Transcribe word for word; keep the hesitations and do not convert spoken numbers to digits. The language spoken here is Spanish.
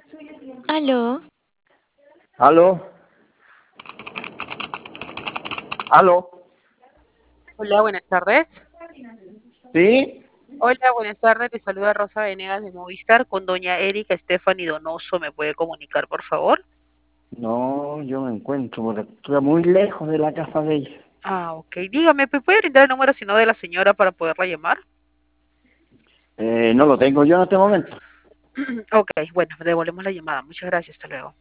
Aló, ¿Aló? ¿Aló? Hola, buenas tardes. ¿Sí? Hola, buenas tardes. Te saluda Rosa Venegas de Movistar con doña Erika Stephanie Donoso. ¿Me puede comunicar, por favor? No, yo me encuentro por acá muy lejos de la casa de ella. Ah, ok. Dígame, ¿me puede brindar el número si no de la señora para poderla llamar? Eh, no lo tengo yo en este momento. Ok, bueno, devolvemos la llamada. Muchas gracias. Hasta luego.